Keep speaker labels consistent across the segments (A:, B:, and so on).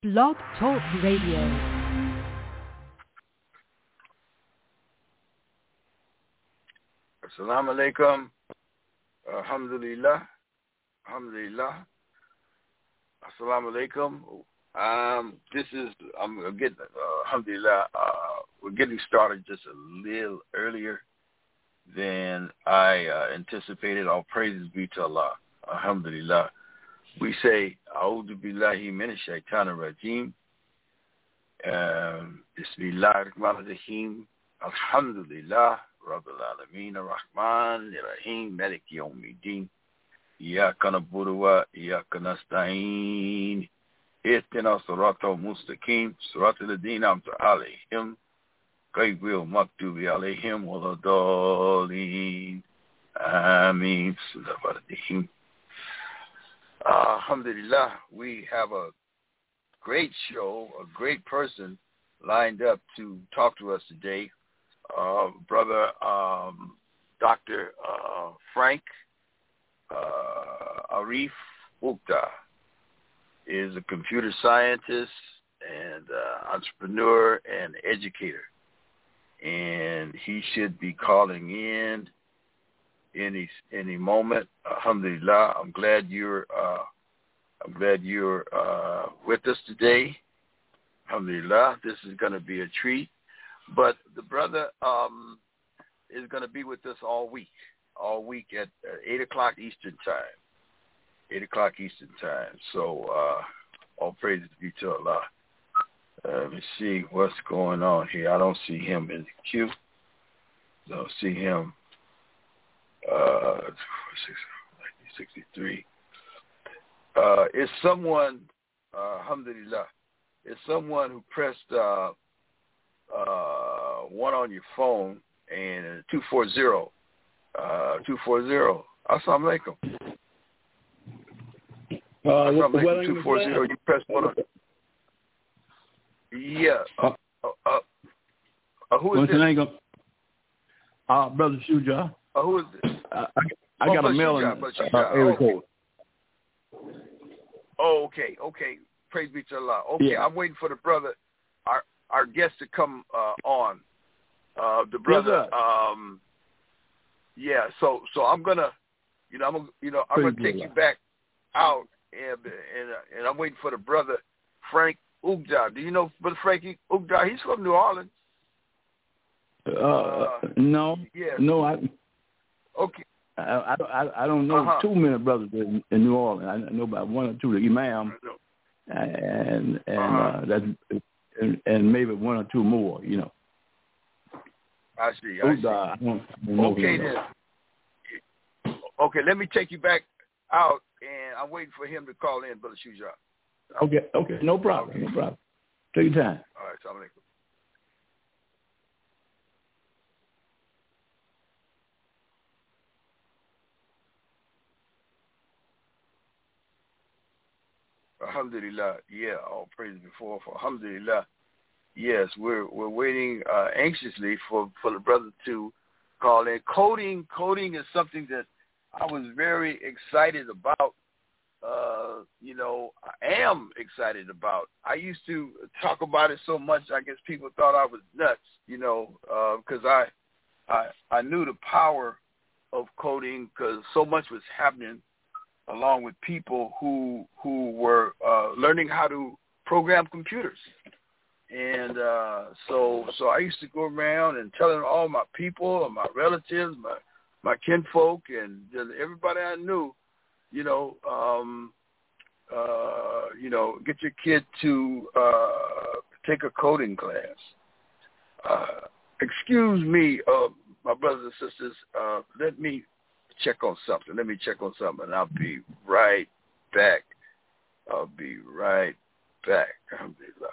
A: Blog Talk Radio.
B: Assalamu alaikum. Alhamdulillah. Alhamdulillah. Assalamu alaikum. I'm getting, alhamdulillah, we're getting started just a little earlier than I anticipated. All praises be to Allah. Alhamdulillah. We say, A'udhu billahi minash shaitanir rajim. Bismillahir rahmanir rahim. Alhamdulillah. Rabbil alameen ar-Rahman ar-Rahim. Malik yawmiddin. Iyyaka na'budu wa iyyaka nasta'in. Ihdina siratal mustaqim. Siratal ladhina an'amta alayhim. Ghayril maghdubi alayhim waladdallin. Ameen. Bismillahir Alhamdulillah, we have a great show, a great person lined up to talk to us today. Brother Dr. Frank Arif Ugda is a computer scientist and entrepreneur and educator. And he should be calling in any moment. Alhamdulillah, I'm glad you're with us today. Alhamdulillah, this is going to be a treat. But the brother is going to be with us all week at 8 o'clock Eastern time. 8 o'clock Eastern time. So all praises be to Allah. Let me see what's going on here. I don't see him in the queue. Don't see him. 63. Is someone, alhamdulillah, is someone who pressed one on your phone and 240. Assalamu alaikum. Assalamu alaikum, 240. You pressed one on. Yeah. Who is this?
C: Brother Shuja.
B: Who is this?
C: I got a mail in area code.
B: Oh, okay. Praise be to Allah. Okay, yeah. I'm waiting for the brother, our guest to come on. The brother. Yeah. So I'm gonna, I'm gonna take you back out, and I'm waiting for the brother Frank Ugda. Do you know Brother Frankie Ugda? He's from New Orleans.
C: No.
B: Yeah.
C: No,
B: Okay.
C: I don't know too many brothers in New Orleans. I know about one or two, the Imam, and maybe one or two more.
B: I see.
C: I don't know
B: okay then. Okay, let me take you back out, and I'm waiting for him to call in, Brother Shuja.
C: Okay, no problem. Okay. No problem. Take your time.
B: All right, assalamu alaikum. Alhamdulillah, yeah, all praise before for Alhamdulillah. Yes, we're waiting anxiously for the brother to call in. Coding is something that I was very excited about. I am excited about. I used to talk about it so much, I guess people thought I was nuts, because I knew the power of coding because so much was happening along with people who were learning how to program computers. And so I used to go around and telling all my people and my relatives, my kinfolk, and everybody I knew, get your kid to take a coding class. Excuse me, my brothers and sisters, let me check on something, and I'll be right back. Alhamdulillah.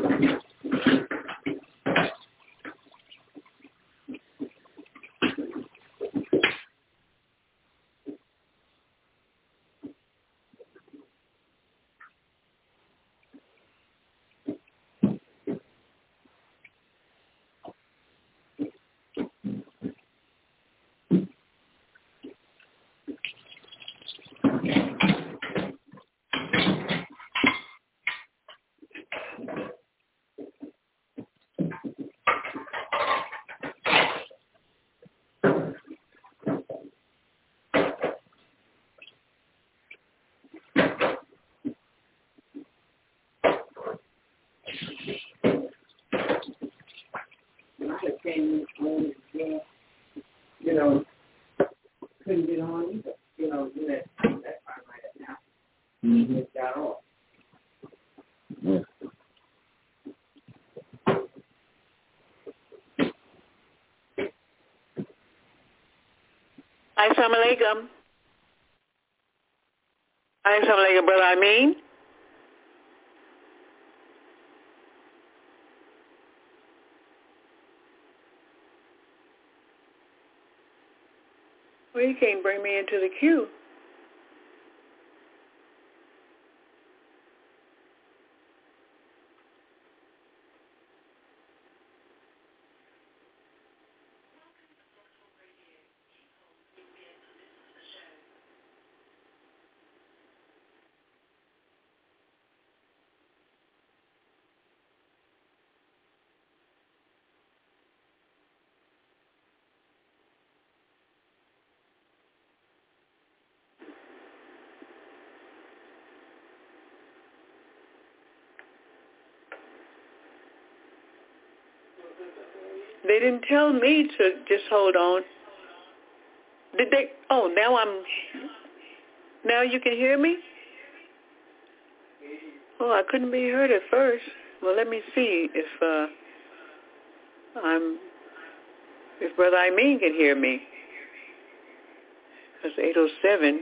A: Couldn't get on either. That part right now. Mm-hmm. It got off.
C: Yeah.
A: Assalamu alaikum. Assalamu alaikum, brother Amin. Well, you can't bring me into the queue. They didn't tell me to just hold on. Did they? Oh, now you can hear me? Oh, I couldn't be heard at first. Well, let me see if Brother Amin can hear me. It's 8:07.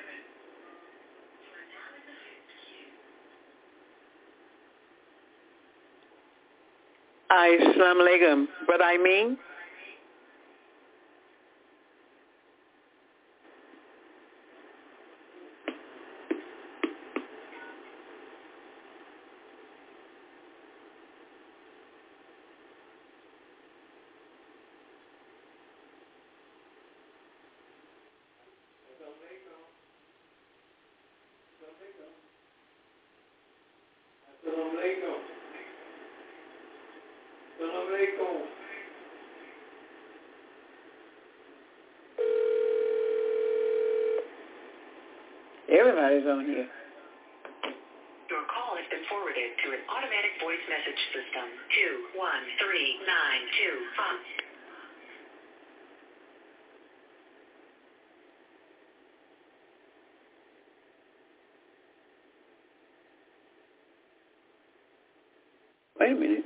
A: Assalamu alaikum, Brother Amin. Everybody's on here.
D: Your call has been forwarded to an automatic voice message system. 213925.
A: Wait a minute.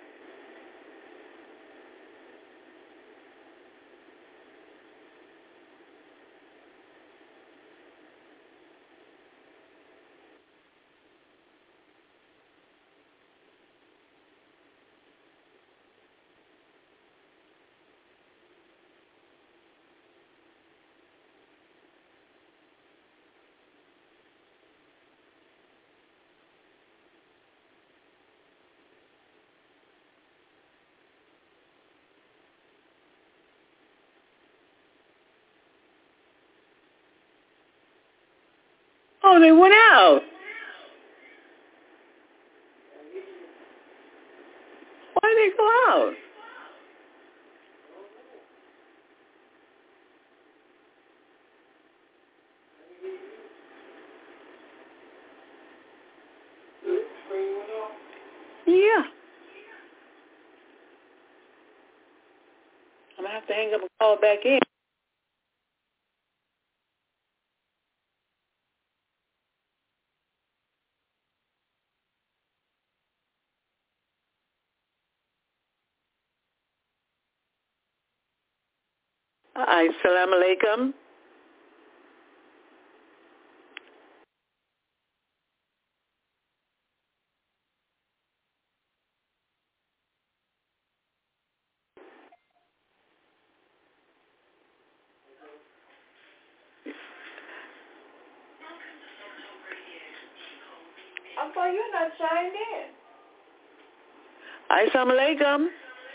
A: Oh, they went out. Why did they go out? Yeah. I'm going to have to hang up and call back in. Assalamu alaikum. Why you're not signed in? Assalamu alaikum.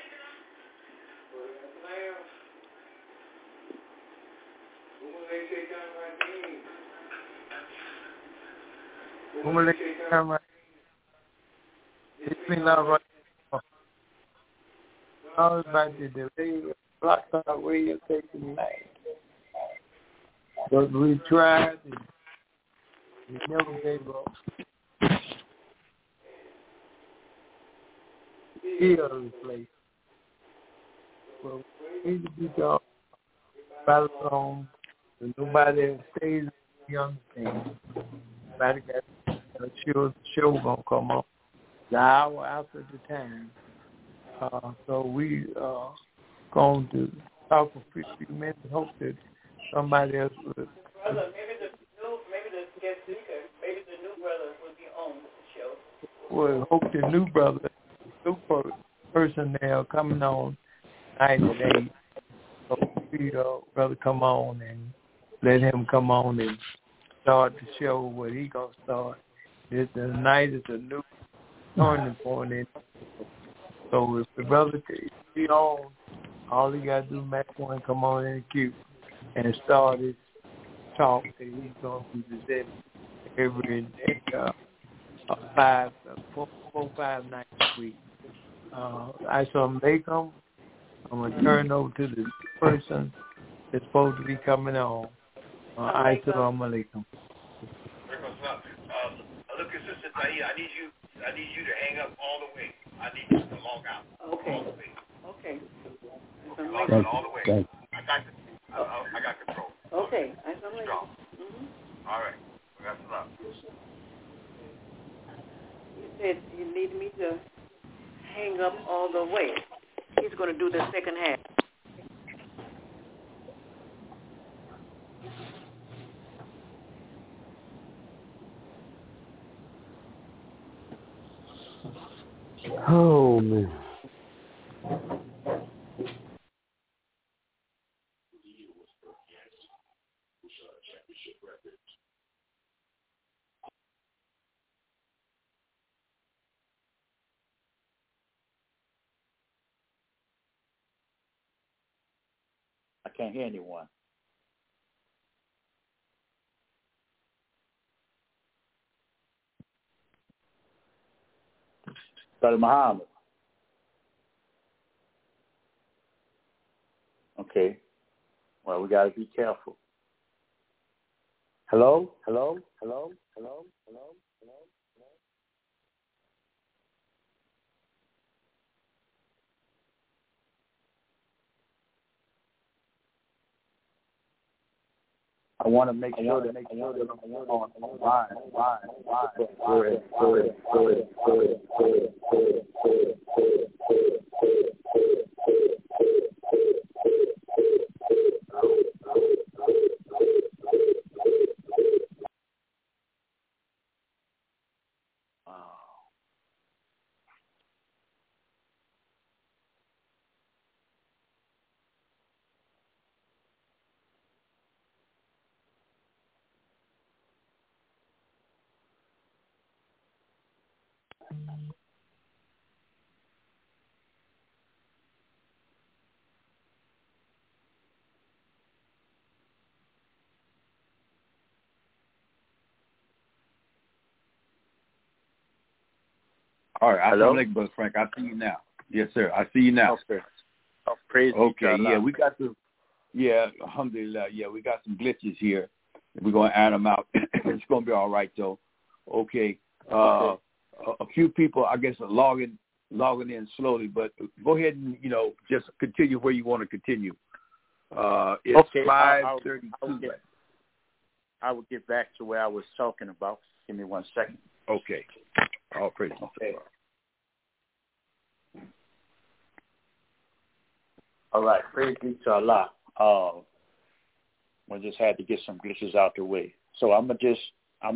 E: I was about to delay blocked out where you're taking me. But we tried and we never gave up. Still this place. Well, we need to be gone by the phone. And nobody stays on the thing. Nobody got a show gonna come up the hour after the time. So we going to talk for 50 minutes. Hope that somebody else would.
A: Brother, maybe the guest speaker, maybe the new brother will be on the show.
E: Well, hope the new brother, new person there coming on night today. So we brother come on and let him come on and start the show where he gonna start. Tonight is a new turning point. So if the brother be on, all he got to do, Mac one, come on in the queue and start his talk that he's going to be presenting every 5 nights a week. Assalamu alaikum. I'm going to turn over to the person that's supposed to be coming on. Assalamu alaikum.
F: Look, Sister Taia, I need you to hang up all the way. I need you to log out.
A: Okay.
F: All the way.
A: Okay.
F: Log out all the way. I got control.
A: Okay. Strong.
F: Mm-hmm. All right. That's enough.
A: You said you need me to hang up all the way. He's going to do the second half.
E: Oh, man.
G: I can't hear anyone. Brother Muhammad. Okay. Well, we got to be careful. Hello? Hello? Hello? Hello? Hello? Hello? Hello? I want to make sure that I'm online. Go ahead.
C: All right.
G: Hello?
C: Assalamu alaikum, Brother Frank. I see you now. Yes, sir. I see you now.
G: Okay. Oh, praise
C: okay.
G: God.
C: Yeah, we got some. Yeah, alhamdulillah. Yeah, we got some glitches here. We're going to add them out. It's going to be all right, though. Okay. A few people, I guess, are logging in slowly, but go ahead and, just continue where you want to continue. It's
G: okay.
C: 5:32.
G: I will get back to where I was talking about. Give me 1 second.
C: Okay. All praise.
G: Okay. All right. Praise be to Allah. We just had to get some glitches out the way. So I'm gonna just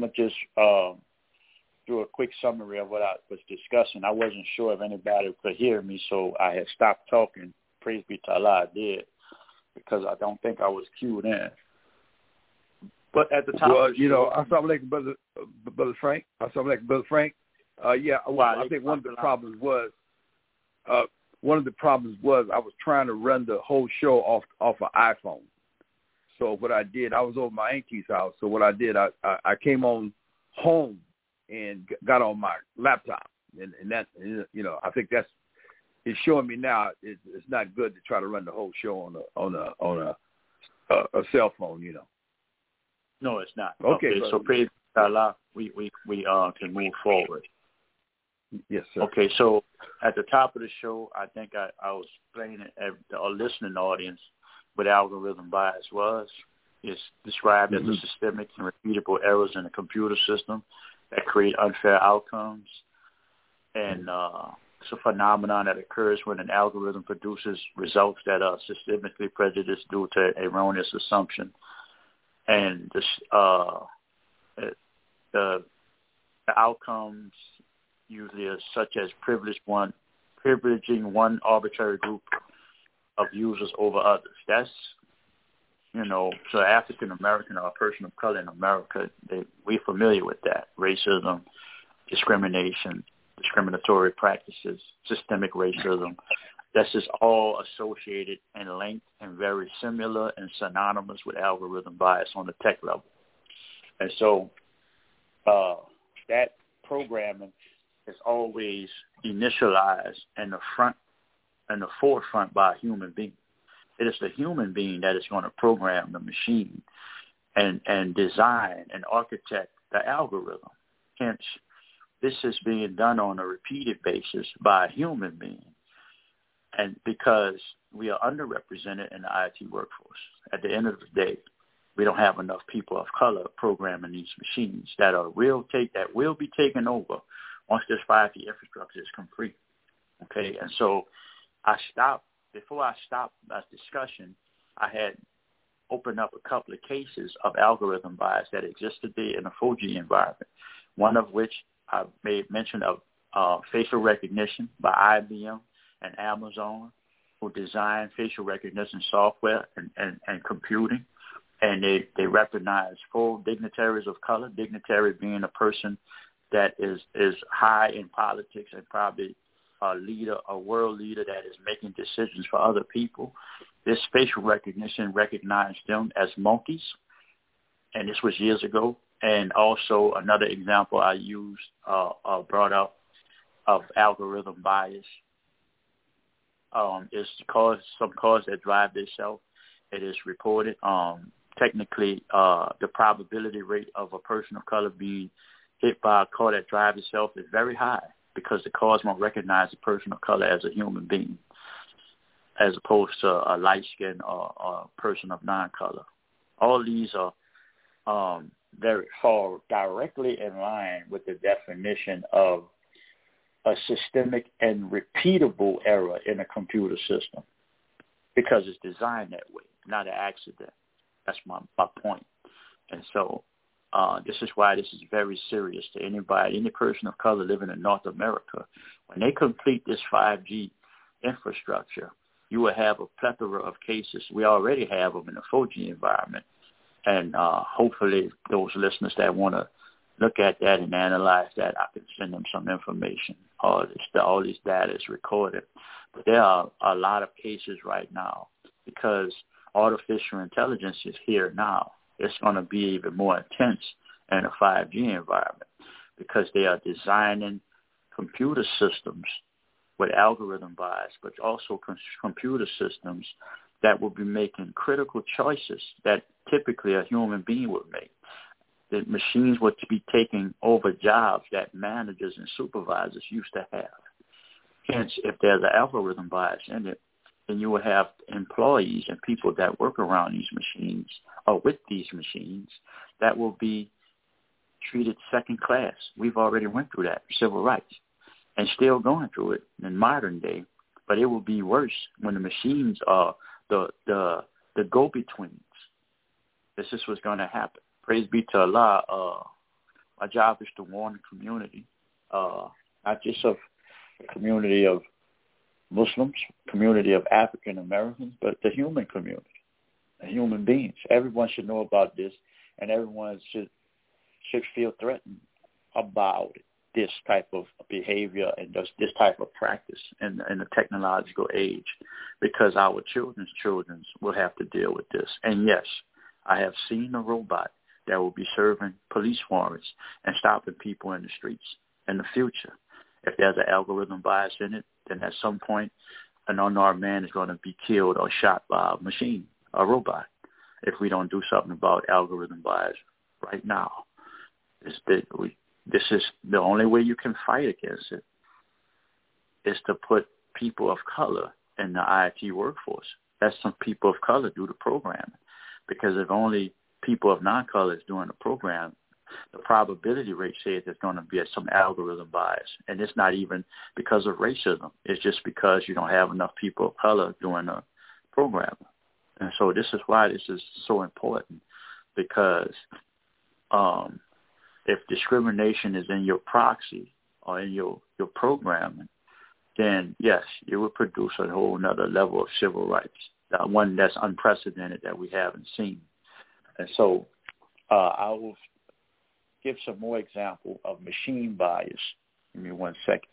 G: do a quick summary of what I was discussing. I wasn't sure if anybody could hear me, so I had stopped talking. Praise be to Allah, I did, because I don't think I was cued in. But at the time,
C: well, assalamu alaikum, brother Frank. Assalamu alaikum, brother Frank. Yeah, well, I think one of the problems was I was trying to run the whole show off an iPhone. So what I did, I was over my auntie's house. So what I did, I came on home and got on my laptop, and that, you know, I think it's showing me now it's not good to try to run the whole show on a cell phone, you know.
G: No, it's not.
C: Okay,
G: so praise Allah, we can move forward.
C: Yes, sir.
G: Okay, so at the top of the show, I think I was explaining to our listening audience what algorithm bias was. It's described as a systemic and repeatable errors in a computer system that create unfair outcomes. And it's a phenomenon that occurs when an algorithm produces results that are systemically prejudiced due to erroneous assumption. And the outcomes usually are such as privileging one arbitrary group of users over others. That's, you know, so African American or a person of color in America, we're familiar with that. Racism, discrimination, discriminatory practices, systemic racism. This is all associated and linked and very similar and synonymous with algorithm bias on the tech level. And so that programming is always initialized in the forefront by a human being. It is the human being that is going to program the machine and design and architect the algorithm. Hence, this is being done on a repeated basis by a human being. And because we are underrepresented in the IT workforce, at the end of the day, we don't have enough people of color programming these machines that will be taken over once this 5G infrastructure is complete. Okay, and so before I stopped that discussion, I had opened up a couple of cases of algorithm bias that existed there in a 4G environment, one of which I made mention of facial recognition by IBM and Amazon, who designed facial recognition software and computing. And they recognize full dignitaries of color, dignitary being a person that is high in politics and probably a world leader that is making decisions for other people. This facial recognition recognized them as monkeys, and this was years ago. And also another example I used, brought up of algorithm bias is some cars that drive themselves. It is reported technically the probability rate of a person of color being hit by a car that drives itself is very high, because the cars won't recognize a person of color as a human being, as opposed to a light skin or a person of non-color. All these are very far directly in line with the definition of a systemic and repeatable error in a computer system, because it's designed that way, not an accident. That's my point. And so this is why this is very serious to any person of color living in North America. When they complete this 5G infrastructure, you will have a plethora of cases. We already have them in the 4G environment. And hopefully those listeners that want to look at that and analyze that, I can send them some information. All this data is recorded. But there are a lot of cases right now, because artificial intelligence is here now. It's going to be even more intense in a 5G environment, because they are designing computer systems with algorithm bias, but also computer systems that will be making critical choices that typically a human being would make. The machines would be taking over jobs that managers and supervisors used to have. Hence, if there's an algorithm bias in it, then you will have employees and people that work around these machines or with these machines that will be treated second class. We've already went through that, civil rights, and still going through it in modern day. But it will be worse when the machines are the go-betweens. This is what's going to happen. Praise be to Allah. My job is to warn the community, not just of the community of Muslims, community of African Americans, but the human community, the human beings. Everyone should know about this, and everyone should feel threatened about it. this type of behavior and this type of practice in the technological age, because our children's children will have to deal with this. And yes, I have seen a robot that will be serving police warrants and stopping people in the streets in the future. If there's an algorithm bias in it, then at some point an unarmed man is going to be killed or shot by a machine, a robot, if we don't do something about algorithm bias right now. This is the only way you can fight against it, is to put people of color in the IT workforce. Let some people of color do the programming, because if only people of non-color is doing the program, the probability rate says there's going to be some algorithm bias. And it's not even because of racism. It's just because you don't have enough people of color doing the programming. And so this is why this is so important, because if discrimination is in your proxy or in your programming, then yes, it would produce a whole nother level of civil rights, one that's unprecedented that we haven't seen. And so I will give some more example of machine bias. Give me 1 second.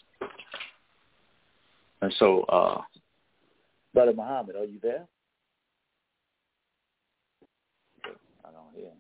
G: And so, Brother Muhammad, are you there? I don't hear him.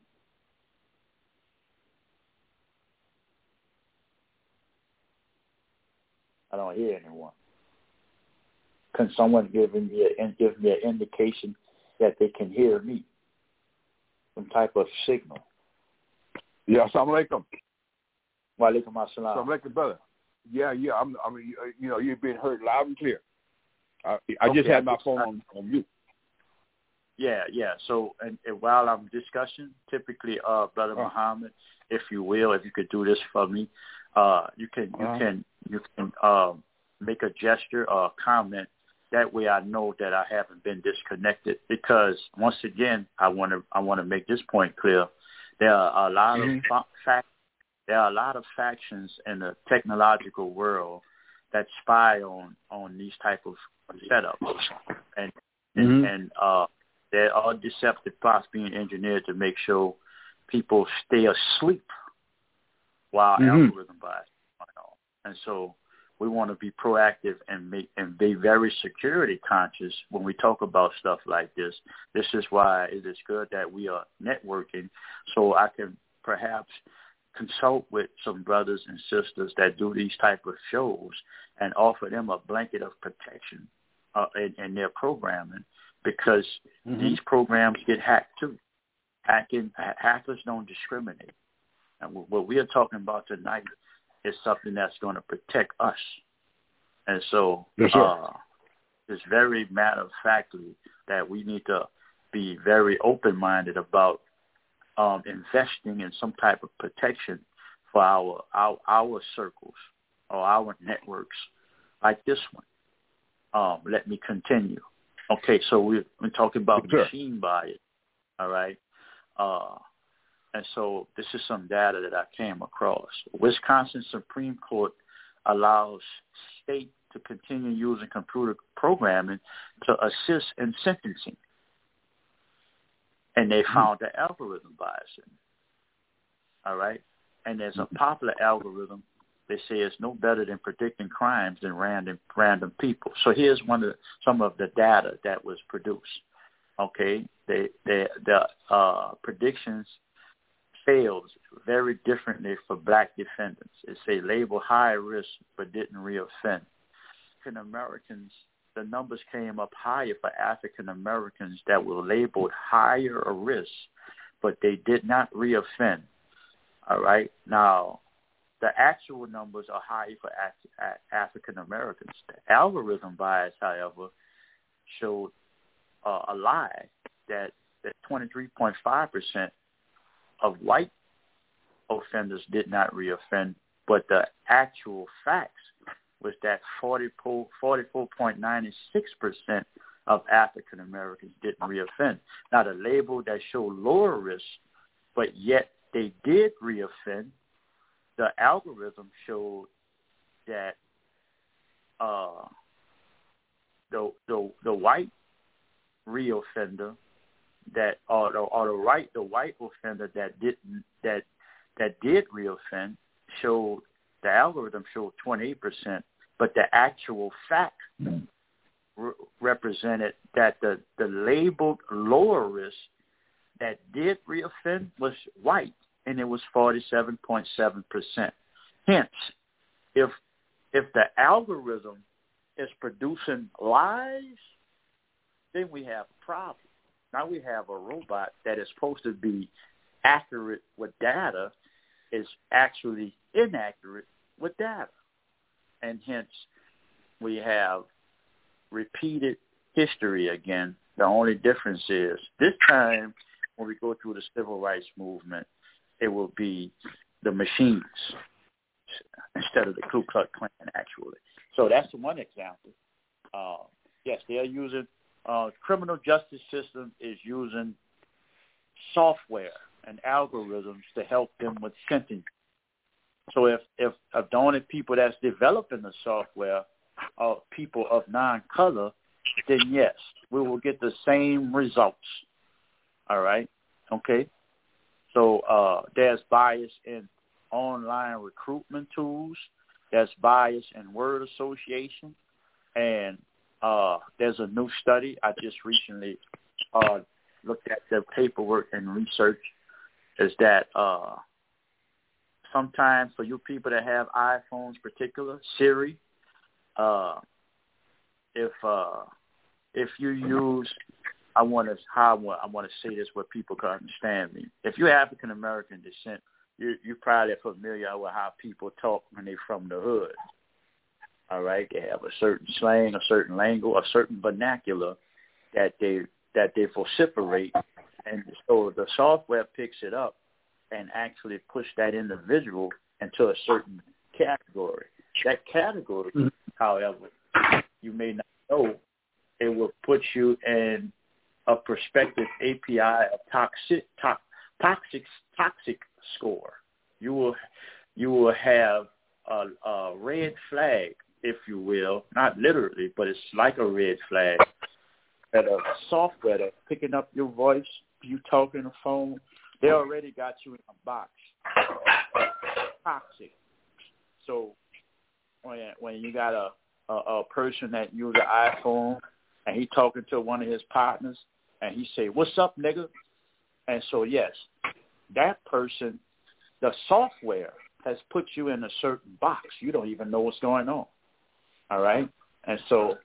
G: I don't hear anyone. Can someone give me an indication that they can hear me? Some type of signal.
C: Yeah, assalamu alaikum.
G: Wa alaikum assalam.
C: Assalamu alaikum, brother. Yeah. You're being heard loud and clear. I just had my phone on mute.
G: Yeah. So, and while I'm discussing, typically, Brother Muhammad, if you will, if you could do this for me, you can make a gesture or a comment. That way, I know that I haven't been disconnected. Because once again, I want to make this point clear. There are a lot of factions in the technological world that spy on these type of setups, and there are deceptive plots being engineered to make sure people stay asleep while algorithm bias is going on. And so we want to be proactive and be very security conscious when we talk about stuff like this. This is why it is good that we are networking, so I can perhaps consult with some brothers and sisters that do these type of shows and offer them a blanket of protection in their programming, because these programs get hacked too. Hackers don't discriminate. And what we are talking about tonight is something that's going to protect us. And so it's very matter-of-factly that we need to be very open-minded about investing in some type of protection for our circles or our networks like this one. Let me continue. Okay, so we're talking about machine bias, all right? And so this is some data that I came across. Wisconsin Supreme Court allows state to continue using computer programming to assist in sentencing. And they found the algorithm bias in it. All right? And there's a popular algorithm. They say it's no better than predicting crimes than random people. So here's some of the data that was produced. Okay? The predictions failed very differently for black defendants. It say labeled high risk but didn't reoffend. African Americans, the numbers came up higher for African Americans that were labeled higher risk, but they did not reoffend. All right. Now, the actual numbers are higher for African Americans. The algorithm bias, however, showed a lie that 23.5% of white offenders did not reoffend, but the actual facts was that 44.96% of African Americans didn't reoffend. Now, the label that showed lower risk, but yet they did reoffend, the algorithm showed that the white reoffender that the white offender that did reoffend showed the algorithm showed 28%, but the actual fact represented that the labeled lower risk that did reoffend was white, and it was 47.7%. Hence, if the algorithm is producing lies, then we have a problem. Now we have a robot that is supposed to be accurate with data is actually inaccurate with data. And hence, we have repeated history again. The only difference is this time when we go through the civil rights movement, it will be the machines instead of the Ku Klux Klan, actually. So that's one example. Yes, they are using, criminal justice system is using software and algorithms to help them with sentencing. So if the only people that's developing the software are people of non-color, then yes, we will get the same results. All right? Okay? So there's bias in online recruitment tools. There's bias in word association. And there's a new study. I just recently looked at the paperwork and research, is that sometimes for you people that have iPhones, particular Siri, if you use, I want to say this where people can understand me. If you're African American descent, you're probably familiar with how people talk when they're from the hood. All right, they have a certain slang, a certain lingo, a certain vernacular that they vociferate, and so the software picks it up and actually push that individual into a certain category. That category, however, you may not know, it will put you in a prospective API of toxic score. You will have a red flag, if you will, not literally, but it's like a red flag, that a software that's picking up your voice, you talking on the phone, they already got you in a box. Toxic. So when you got a person that uses an iPhone and he talking to one of his partners and he say, "What's up, nigga?" And so yes, that person, the software has put you in a certain box. You don't even know what's going on. All right? And so,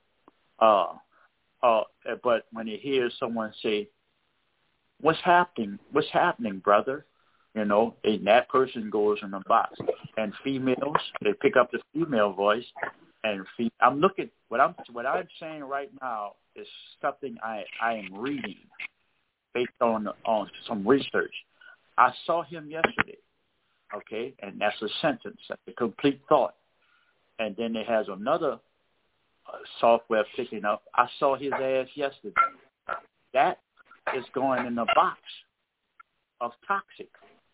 G: but when you hear someone say, "What's happening? What's happening, brother?" You know, and that person goes in the box. And females, they pick up the female voice. And I'm looking. What I'm saying right now is something I am reading based on some research. I saw him yesterday. Okay, and that's a sentence, that's a complete thought. And then it has another software picking up. I saw his ass yesterday. That is going in the box of toxic.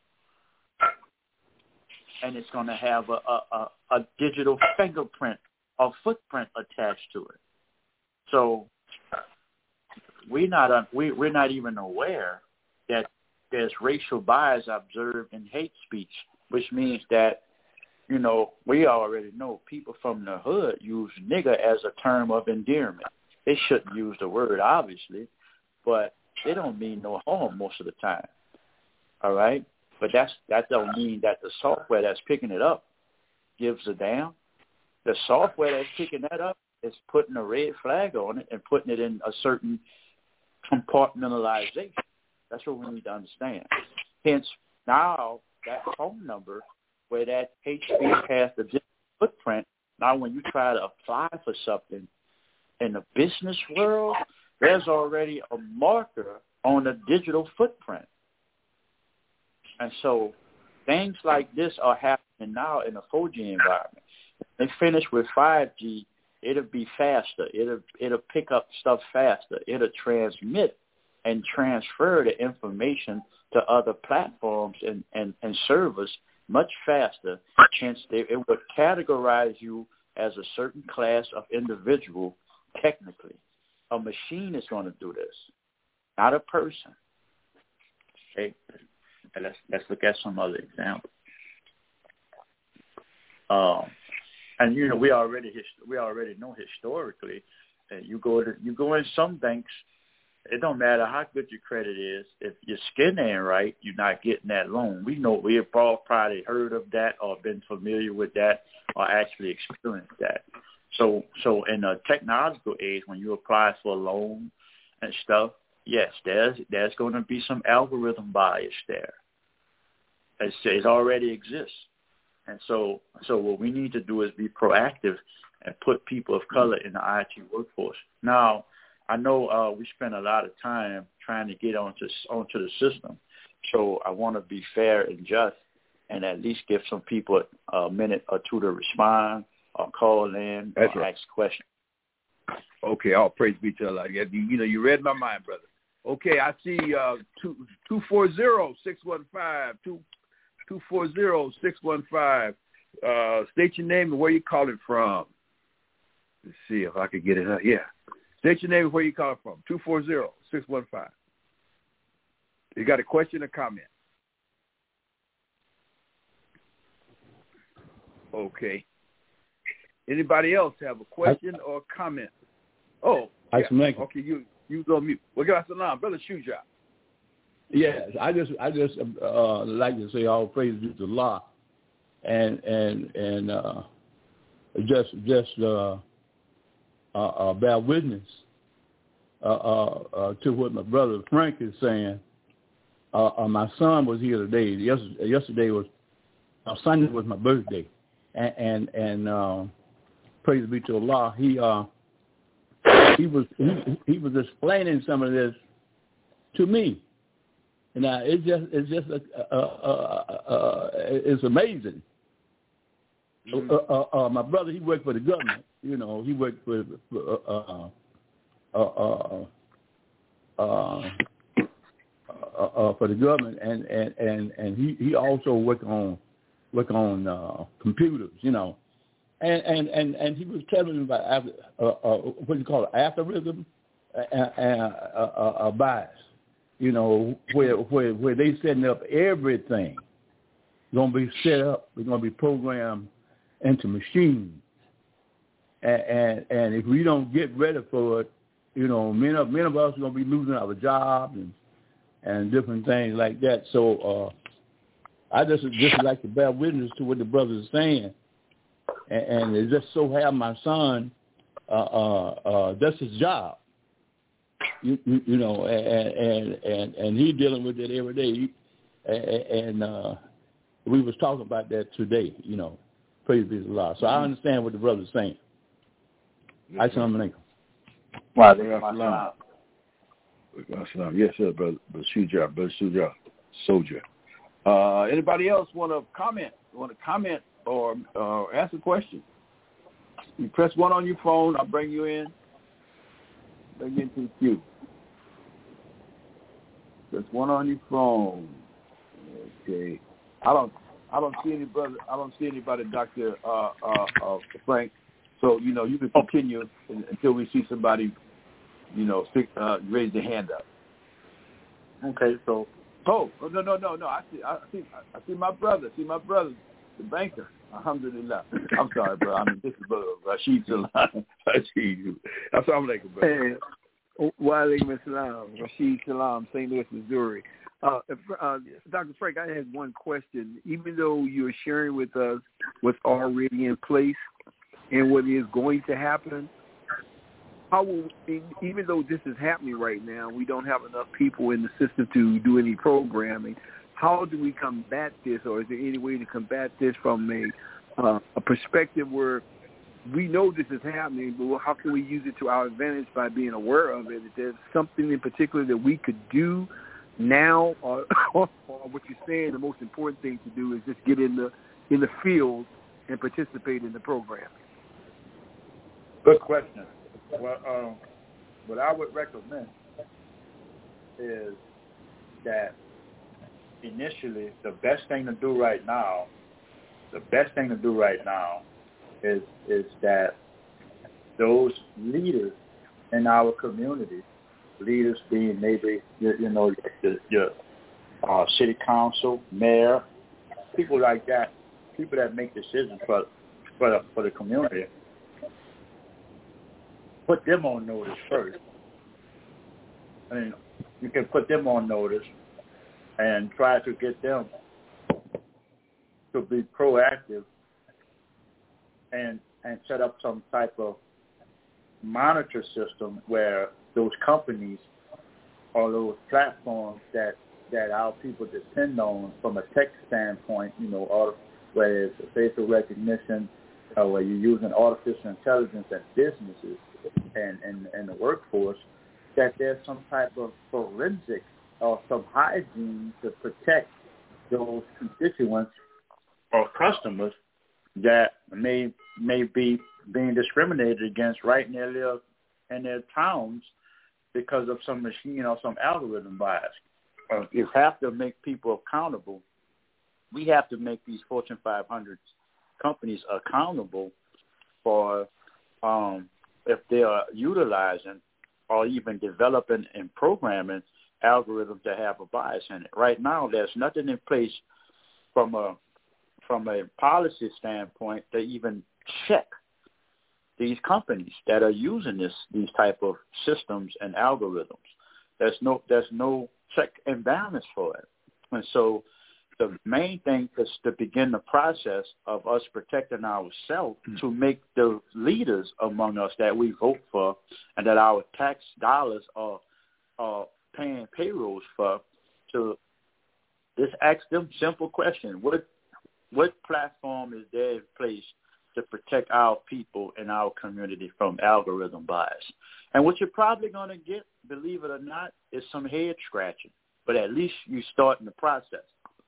G: And it's going to have a digital fingerprint or footprint attached to it. So we're not even aware that there's racial bias observed in hate speech, which means that, you know, we already know people from the hood use nigger as a term of endearment. They shouldn't use the word, obviously, but they don't mean no harm most of the time. All right? But that don't mean that the software that's picking it up gives a damn. The software that's picking that up is putting a red flag on it and putting it in a certain compartmentalization. That's what we need to understand. Hence, now that phone number where that hate speech has the digital footprint, now when you try to apply for something in the business world, there's already a marker on the digital footprint. And so things like this are happening now in the 4G environment. They finish with 5G, it'll be faster. It'll pick up stuff faster. It'll transmit and transfer the information to other platforms and servers much faster. Hence, it would categorize you as a certain class of individual technically. A machine is going to do this, not a person. Okay, and let's look at some other examples. And we already know historically that you go in some banks. It don't matter how good your credit is. If your skin ain't right, you're not getting that loan. We know we've all probably heard of that or been familiar with that or actually experienced that. So in a technological age, when you apply for a loan and stuff, yes, there's going to be some algorithm bias there. It already exists. And so what we need to do is be proactive and put people of color in the IT workforce. Now, I know we spend a lot of time trying to get onto the system, so I want to be fair and just and at least give some people a minute or two to respond or call in or ask questions.
C: Okay, all praise be to Allah. You read my mind, brother. Okay, I see 240-615, 240-615. State your name and where you calling from. Let's see if I can get it up. Yeah. State your name and where you calling from. 240-615. You got a question or comment? Okay. Anybody else have a question or comment? Oh, yeah. Okay, you go mute. Well, got salam, brother Shuja.
H: Yes, I just like to say all praise to Allah, and just bear witness to what my brother Frank is saying. My son was here today. Yesterday was Sunday was my birthday, and praise be to Allah. He was explaining some of this to me. Now it's amazing. My brother, he worked for the government. He worked for the government, and he also worked on computers. And he was telling me about what you call it, aphorism and bias. Where they setting up everything going to be set up. We're going to be programmed into machines, and if we don't get ready for it, many of us are going to be losing our jobs and different things like that. So I just like to bear witness to what the brother is saying, and it just so have my son. That's his job. And he's dealing with it every day, and we was talking about that today. Praise be to Allah. So I understand what the brother's saying. Assalamu alaikum.
C: Yes, sir, brother Shuja, soldier. Anybody else want to comment or ask a question? You press 1 on your phone. I'll bring you in. Bring you into the queue. Press 1 on your phone. Okay. I don't see any brother. I don't see anybody, Dr. Frank. So you can continue until we see somebody, raise their hand up.
G: Okay. So.
C: Oh no! I see my brother. The banker. Alhamdulillah. I'm sorry, bro. This is brother Rashid Salam. Rashid. Assalamu alaikum, brother.
I: Wa alaikum assalam. Rashid Salam, St. Louis, Missouri. Dr. Frank, I had one question. Even though you're sharing with us what's already in place and what is going to happen, even though this is happening right now, we don't have enough people in the system to do any programming. How do we combat this, or is there any way to combat this from a perspective where we know this is happening, but how can we use it to our advantage by being aware of it? Is there something in particular that we could do now, or what you're saying, the most important thing to do is just get in the field and participate in the program?
G: Good question. Well, what I would recommend is that initially the best thing to do right now is that those leaders in our community, leaders being maybe your city council, mayor, people like that, people that make decisions for for the community, put them on notice first. I mean, you can put them on notice and try to get them to be proactive and set up some type of monitor system where those companies or those platforms that our people depend on from a tech standpoint, whether it's facial recognition, where you're using artificial intelligence at businesses and the workforce, that there's some type of forensic or some hygiene to protect those constituents or customers that may be being discriminated against right near in their towns because of some machine or some algorithm bias. You have to make people accountable. We have to make these Fortune 500 companies accountable for if they are utilizing or even developing and programming algorithms that have a bias in it. Right now, there's nothing in place from a policy standpoint to even check these companies that are using these type of systems and algorithms. There's no check and balance for it. And so the main thing is to begin the process of us protecting ourselves to make the leaders among us that we vote for and that our tax dollars are paying payrolls for, to just ask them simple question. What platform is there in place to protect our people and our community from algorithm bias? And what you're probably going to get, believe it or not, is some head scratching. But at least you start in the process.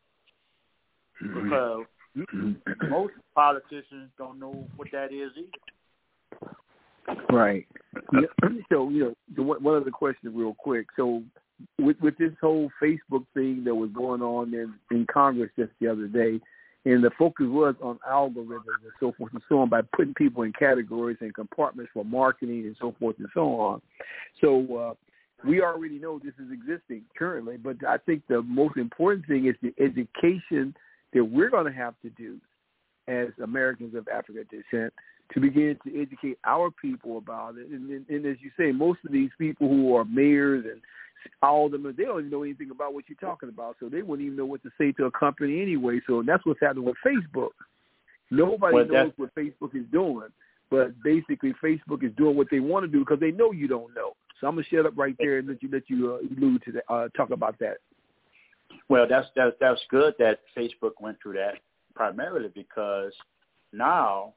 G: Because most politicians don't know what that is either.
I: Right. So, one other question real quick. So with this whole Facebook thing that was going on in Congress just the other day, and the focus was on algorithms and so forth and so on by putting people in categories and compartments for marketing and so forth and so on. So we already know this is existing currently, but I think the most important thing is the education that we're going to have to do as Americans of African descent to begin to educate our people about it. And as you say, most of these people who are mayors and all of them, they don't even know anything about what you're talking about, so they wouldn't even know what to say to a company anyway. So that's what's happening with Facebook. Nobody knows what Facebook is doing, but basically Facebook is doing what they want to do because they know you don't know. So I'm going to shut up right there and let you allude to that, talk about that.
G: Well, that's good that Facebook went through that, primarily because now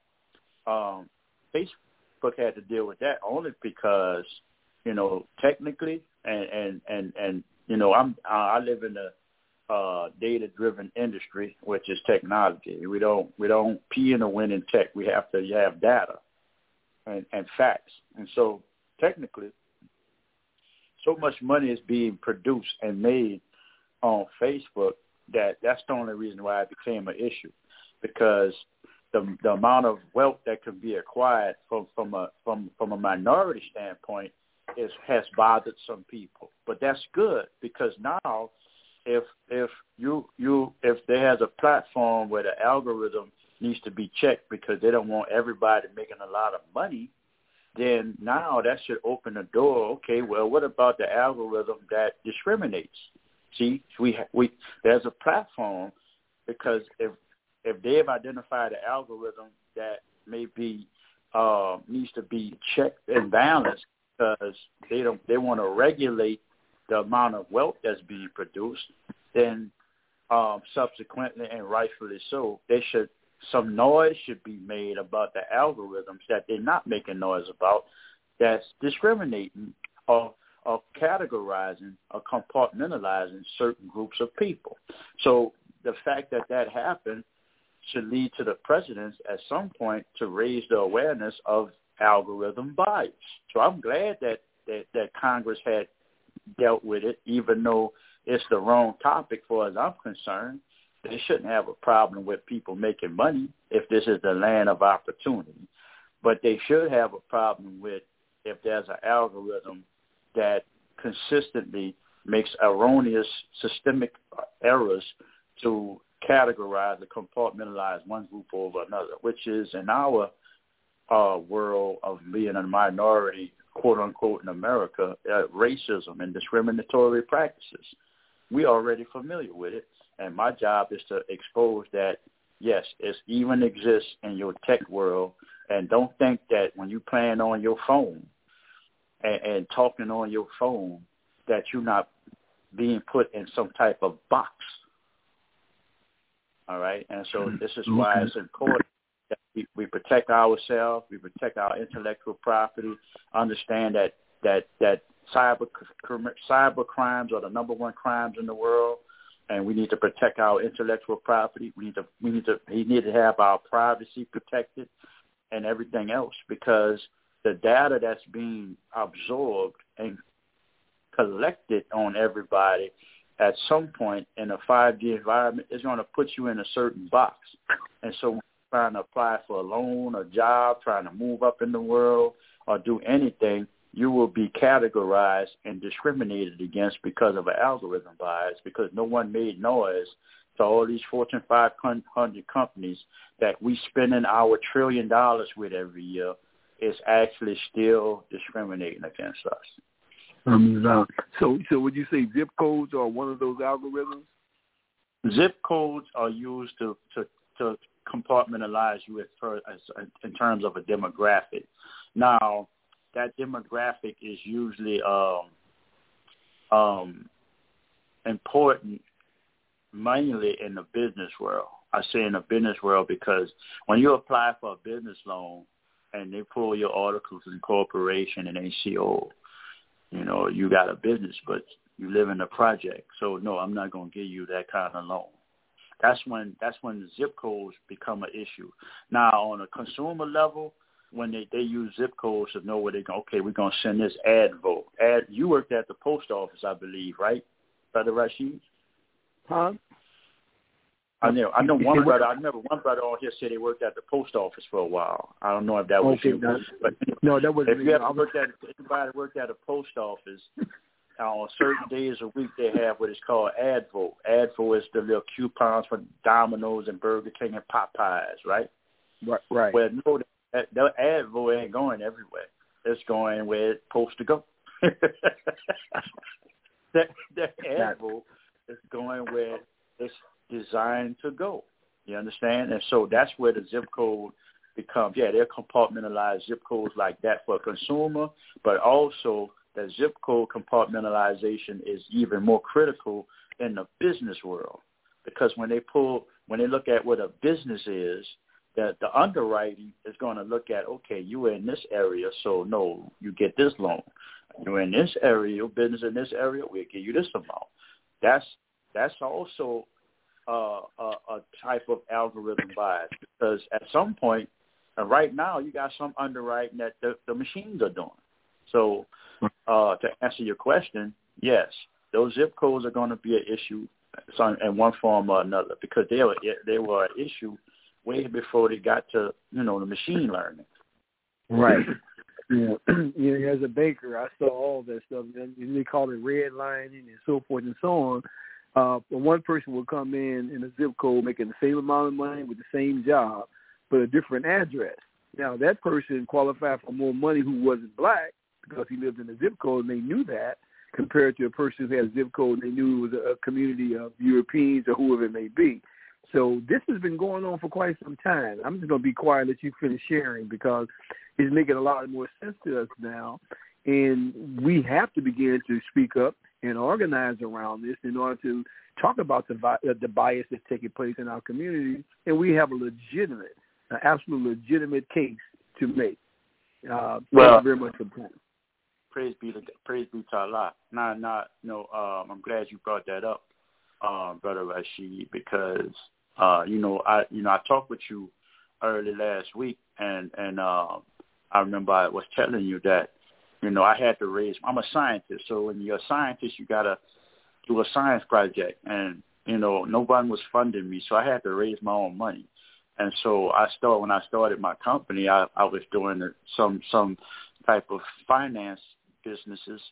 G: Facebook had to deal with that only because, technically, and I live in a data-driven industry, which is technology. We don't pee in the wind in tech. We have to have data and facts. And so technically, so much money is being produced and made on Facebook that's the only reason why it became an issue, because the amount of wealth that can be acquired from a minority standpoint has bothered some people. But that's good, because now if there has a platform where the algorithm needs to be checked because they don't want everybody making a lot of money, then now that should open the door. Okay, well, what about the algorithm that discriminates? See, there's a platform, because if they've identified an algorithm that may be needs to be checked and balanced because they want to regulate the amount of wealth that's being produced, then subsequently and rightfully so, some noise should be made about the algorithms that they're not making noise about, that's discriminating or categorizing or compartmentalizing certain groups of people. So the fact that happened should lead to the presidents at some point to raise the awareness of algorithm bias. So I'm glad that Congress had dealt with it, even though it's the wrong topic for as I'm concerned. They shouldn't have a problem with people making money if this is the land of opportunity. But they should have a problem with if there's an algorithm that consistently makes erroneous systemic errors to categorize or compartmentalize one group over another, which is in our world of being a minority, quote unquote, in America, racism and discriminatory practices. We're already familiar with it, and my job is to expose that, yes, it even exists in your tech world, and don't think that when you playing on your phone and talking on your phone that you're not being put in some type of box. All right? And so this is why it's important that we protect ourselves, we protect our intellectual property, understand that cyber crimes are the number one crimes in the world, and we need to protect our intellectual property. We need to have our privacy protected and everything else, because the data that's being absorbed and collected on everybody at some point in a 5G environment is going to put you in a certain box. And so when you're trying to apply for a loan, a job, trying to move up in the world or do anything, you will be categorized and discriminated against because of an algorithm bias, because no one made noise to all these Fortune 500 companies that we spending our $1 trillion with every year is actually still discriminating against us.
I: So would you say zip codes are one of those algorithms?
G: Zip codes are used to compartmentalize you in terms of a demographic. Now, that demographic is usually important mainly in the business world. I say in the business world because when you apply for a business loan and they pull your articles of incorporation and they see, oh, you know, you got a business, but you live in a project. So, no, I'm not going to give you that kind of loan. That's when the zip codes become an issue. Now, on a consumer level, when they use zip codes to know where they go, okay, we're going to send this ad vote. You worked at the post office, I believe, right, Brother Rashid?
I: Huh?
G: I know one brother. I remember one brother on here said he worked at the post office for a while. I don't know if that was you. But
I: no, that wasn't
G: me. If you ever anybody worked at a post office, on certain days a week they have what is called ad vote. Ad vote is the little coupons for Domino's and Burger King and Popeyes, right?
I: Right.
G: Well, no, the ad vote ain't going everywhere. It's going where it's supposed to go. that ad vote is going where it's designed to go. You understand? And so that's where the zip code becomes, they're compartmentalized zip codes like that for a consumer, but also the zip code compartmentalization is even more critical in the business world, because when they look at what a business is, that the underwriting is going to look at, okay, you are in this area, so no, you get this loan. You're in this area, your business in this area, we'll give you this amount. That's also a type of algorithm bias, because at some point, and right now, you got some underwriting that the machines are doing. So to answer your question, yes, those zip codes are going to be an issue in one form or another, because they were an issue way before they got to, the machine learning.
I: Right. Yeah. As a banker, I saw all that stuff. And they call it redlining and so forth and so on. But one person will come in a zip code making the same amount of money with the same job, but a different address. Now, that person qualified for more money who wasn't black because he lived in a zip code and they knew that, compared to a person who had a zip code and they knew it was a community of Europeans or whoever it may be. So this has been going on for quite some time. I'm just going to be quiet and let you finish sharing, because it's making a lot more sense to us now. And we have to begin to speak up and organize around this in order to talk about the bias that's taking place in our community. And we have an absolute legitimate case to make. Thank you very much for that.
G: Praise be to Allah. I'm glad you brought that up, Brother Rashid, because I talked with you early last week, and I remember I was telling you that I had to raise. I'm a scientist, so when you're a scientist, you gotta do a science project, and no one was funding me, so I had to raise my own money. And so when I started my company, I was doing some type of finance businesses,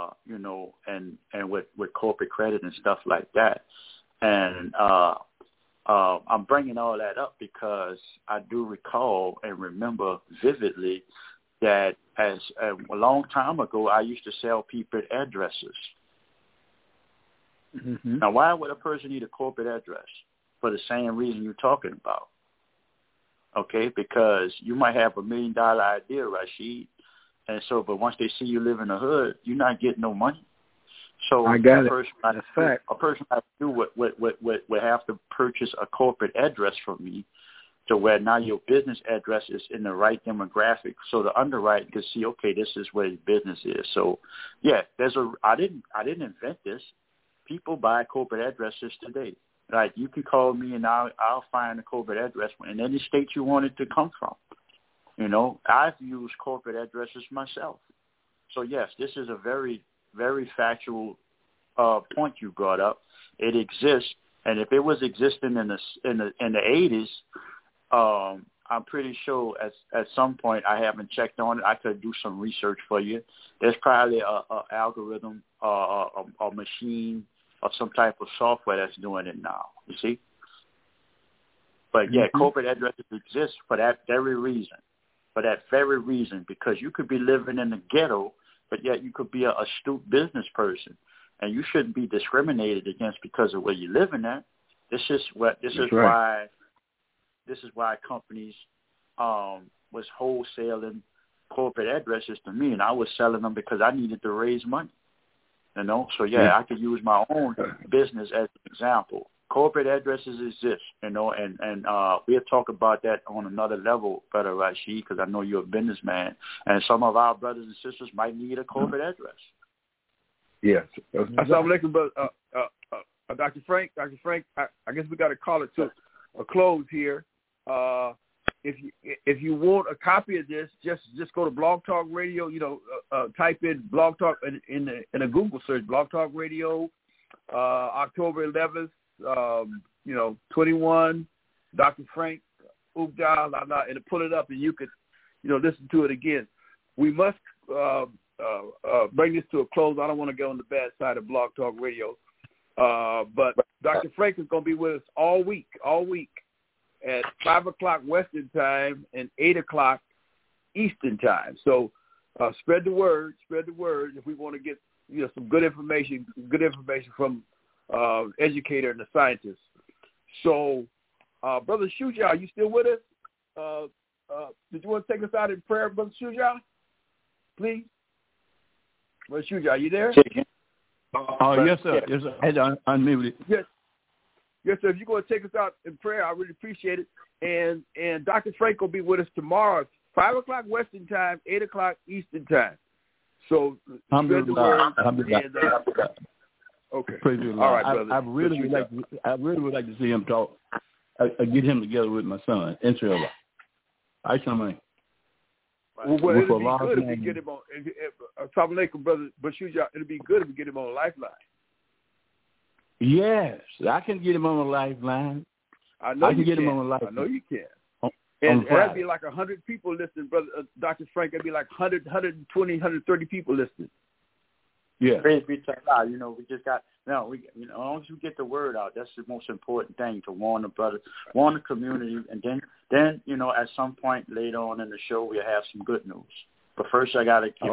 G: and with corporate credit and stuff like that. And I'm bringing all that up because I do recall and remember vividly that as a long time ago, I used to sell people addresses.
I: Mm-hmm.
G: Now, why would a person need a corporate address? For the same reason you're talking about. Okay, because you might have $1 million idea, Rashid, and so, but once they see you live in the hood, you're not getting no money. So
I: I got it.
G: That's fact. A person like you would have to purchase a corporate address from me, to where now your business address is in the right demographic, so the underwriter can see, okay, this is where your business is. So, yeah, I didn't invent this. People buy corporate addresses today. Like, you can call me and I'll find a corporate address in any state you want it to come from. You know, I've used corporate addresses myself. So yes, this is a very, very factual point you brought up. It exists, and if it was existing in the 80s, I'm pretty sure at some point, I haven't checked on it. I could do some research for you. There's probably a algorithm, a machine, or some type of software that's doing it now, you see? But, yeah, corporate addresses exist for that very reason. Because you could be living in the ghetto, but yet you could be an astute business person, and you shouldn't be discriminated against because of where you're living at. This is why companies was wholesaling corporate addresses to me, and I was selling them because I needed to raise money. You know, so I could use my own business as an example. Corporate addresses exist, you know, and we'll talk about that on another level, Brother Rashid, because I know you're a businessman, and some of our brothers and sisters might need a corporate address.
I: Yes.
C: Assalamu alaikum, Dr. Frank. Dr. Frank, I guess we got to call it to a close here. If you want a copy of this, just go to Blog Talk Radio. You know, type in Blog Talk in a Google search. Blog Talk Radio, October 11th, 21. Dr. Frank Ugda, and pull it up, and you could, listen to it again. We must bring this to a close. I don't want to go on the bad side of Blog Talk Radio, but Dr. Frank is going to be with us all week. At 5 o'clock Western time and 8 o'clock Eastern time. So spread the word if we want to get some good information from educator and the scientist. So, Brother Shuja, are you still with us? Did you want to take us out in prayer, Brother Shuja? Please. Brother Shuja, are you there?
H: Yes, sir. Yes, sir. I had to unmute it.
C: Yes, sir. If you're going to take us out in prayer, I really appreciate it. And Dr. Frank will be with us tomorrow at 5 o'clock Western time, 8 o'clock Eastern time. So spread the word. Okay.
H: Praise the Lord.
C: All right, brother.
H: I really would like to see him talk. Get him together with my son, inshallah. I mean.
C: Well, it'd be good if we get him on. Assalamu alaikum, brother Bashuja. It'd be good if we get him on a lifeline.
H: Yes, I can get him on a lifeline.
C: I can
H: get him on a lifeline.
C: I know you can. And that'd be like 100 people listening, brother Dr. Frank. It'd be like 100, 120, 130 people listening.
H: Yeah.
G: Praise be to God. We just got as long as we get the word out, that's the most important thing, to warn the brother, warn the community, and then at some point later on in the show we'll have some good news. But first I gotta
C: Yeah.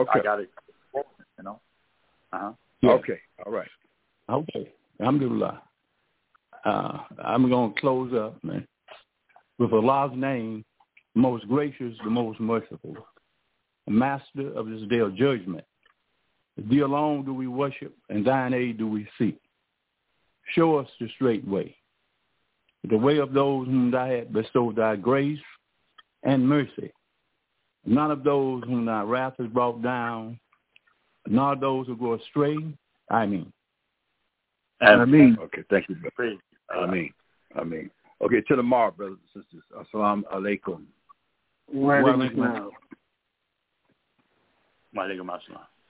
C: Okay. All right.
H: Okay. Alhamdulillah. I'm going to close up, man, with Allah's name, the most gracious, the most merciful, the master of this day of judgment. Thee alone do we worship, and thine aid do we seek. Show us the straight way, the way of those whom thou hast bestowed thy grace and mercy, none of those whom thy wrath has brought down, nor those who go astray. Ameen.
C: Okay, thank you, brother. Ameen. Okay, till tomorrow, brothers and sisters. Assalamu alaikum.
G: Wa alaikum assalam.